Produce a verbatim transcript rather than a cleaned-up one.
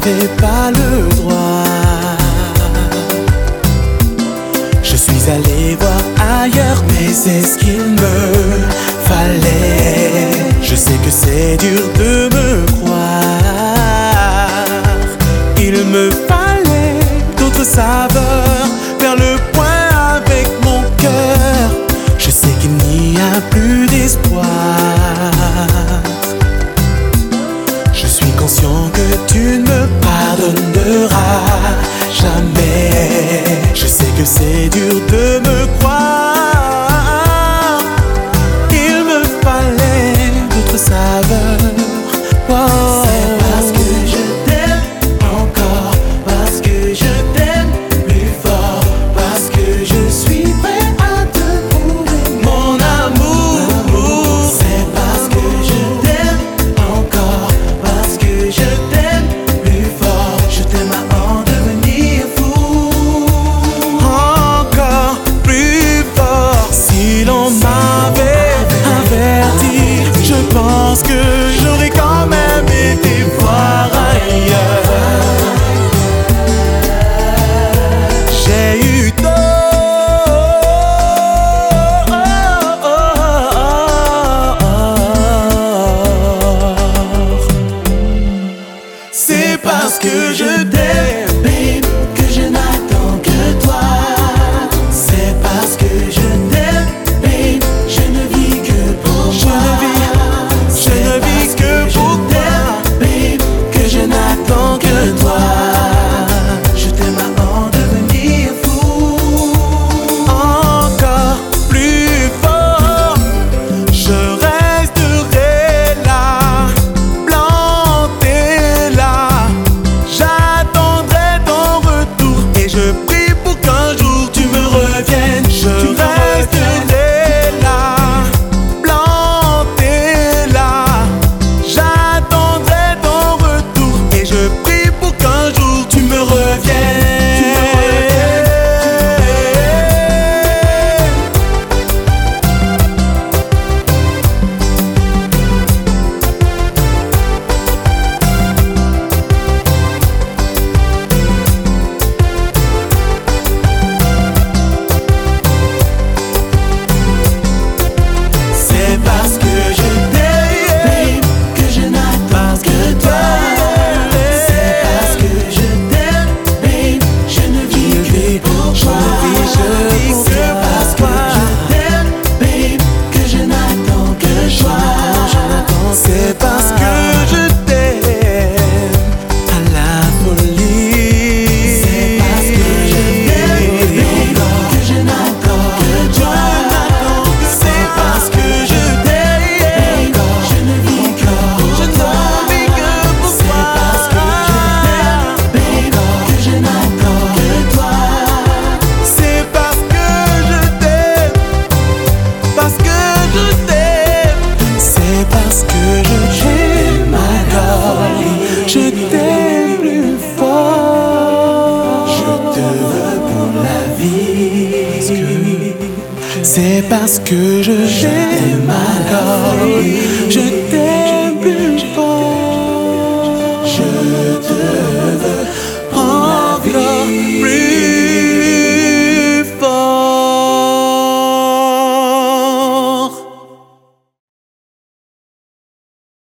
n'avais pas le droit. Je suis allé voir ailleurs, mais c'est ce qu'il me fallait. Je sais que c'est dur de me croire. Il me fallait d'autres saveurs, faire le point avec mon cœur. Je sais qu'il n'y a plus d'espoir. Je suis conscient que tu ne me pardonneras jamais. Je sais que c'est dur de me croire. Il me fallait d'autres saveurs. Wow. C'est parce que je t'aime encore, parce que je t'aime plus fort, parce que je suis prêt à te prouver mon amour. C'est parce que je t'aime encore, parce que je t'aime plus fort. Je t'aime à en devenir fou. Encore plus fort. Si l'on m'avait averti, je pense que j'aurais quand même été voir ailleurs. J'ai eu tort. C'est parce que je t'aime, Babe, que je n'attends que toi. C'est parce que je t'aime, babe, je ne vis que pour je moi. ne vis, je ne vis que pour toi. Babe, que je n'attends que toi. Je t'aime à en devenir fou. Encore plus fort. Je resterai là, planté là. J'attendrai ton retour et je prie pour qu'un jour tu me reviennes. Je resterai là, planté là. J'attendrai ton retour et je prie pour qu'un jour tu me reviennes. C'est parce que je t'aime, babe, que je n'attends que toi. C'est parce que je t'aime, babe, je ne vis que pour Je toi. ne vis, je vis que C'est parce pour que toi. je t'aime, babe, que je n'attends que toi. C'est parce que je t'aime à la folie. C'est parce que je t'aime, babe, que je n'attends que toi. C'est parce que je t'aime, babe, je ne vis que pour toi. C'est parce que je t'aime, babe, que je n'attends que toi. C'est parce que je t'aime, parce que je t'aime. C'est parce que je t'aime encore. Je t'aime plus fort. Je te veux pour la vie. C'est parce que je t'aime encore. Je